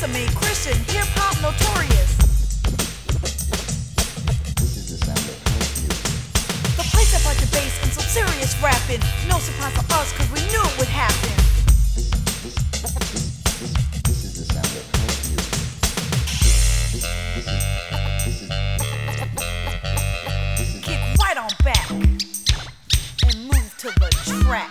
place I made Christian hip hop notorious. This is the sound of house music. The place that brought your bass and some serious rapping. No surprise for us, cause we knew it would happen. This is the sound of house music. This is Kick right on back and move to the track.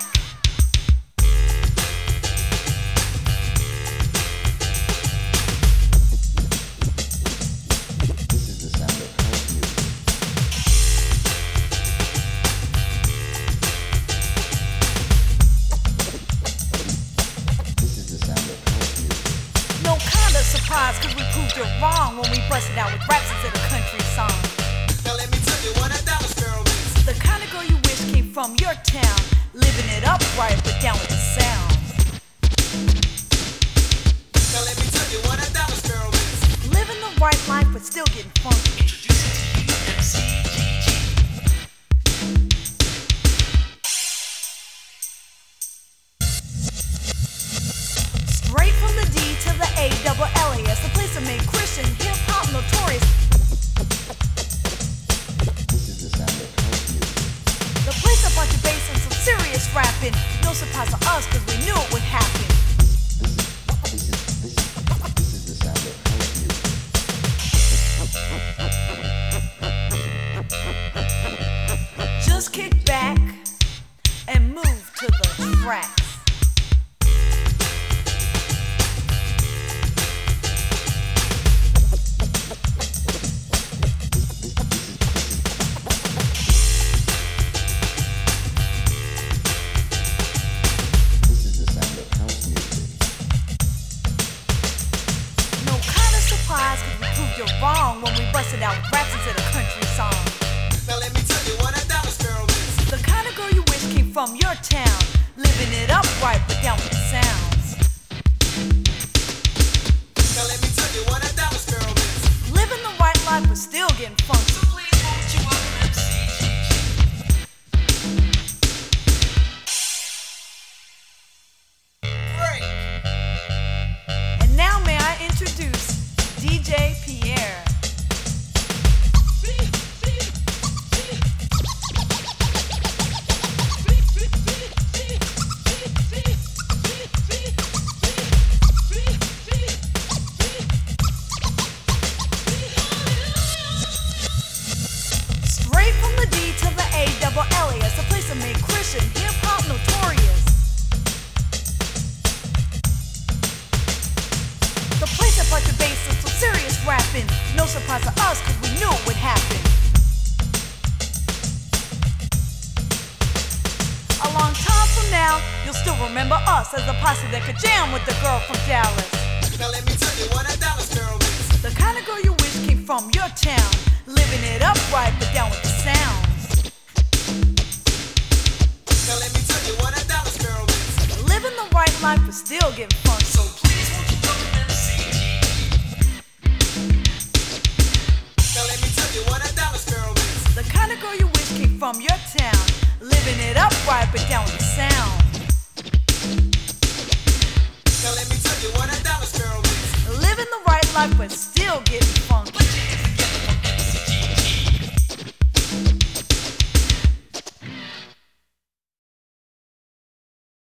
Surprise, cause we proved it wrong when we busted out with raps instead of country songs. Now let me tell you what a dollar sparrow is. The kind of girl you wish came from your town, living it up right but down with the sounds. Now let me tell you what a dollar sparrow is. Living the right life but still getting funky. Introducing to you MCGG. Straight from the D to the A-double-L-A-S, the place that made Christian hip hop notorious. This is the sound of house music. The place that brought your bass and some serious rapping. No surprise to us, cause we knew it would happen. This is the sound of house music. Just kick back and move to the tracks. Wrong when we busted out with raps instead of country songs. Now let me tell you what a dollar sparrow is. The kind of girl you wish came from your town, living it up right but down with the sounds. Now let me tell you what a dollar sparrow is. Living the right life but still getting funky. So please won't you welcome MCGG. Break. And now may I introduce DJ Pierre. Straight from the D to the A-double-L-A-S, the place that made Christian hip hop notorious. The place that brought your bass and some serious rapping. No surprise to us, cause we knew it would happen. A long time from now, you'll still remember us as the posse that could jam with the girl from Dallas. Now let me tell you what a dollar sparrow is. The kind of girl you wish came from your town, living it up right but down with the sounds. Now let me tell you what a dollar sparrow is. Living the right life but still getting funky. So please won't you welcome MCGG. Now let me tell you what a dollar sparrow is. The kind of girl you wish came from your town, living it up right but down with the sound. Now let me tell you what a dollar sparrow is. Living the right life but still getting funky. Put your hands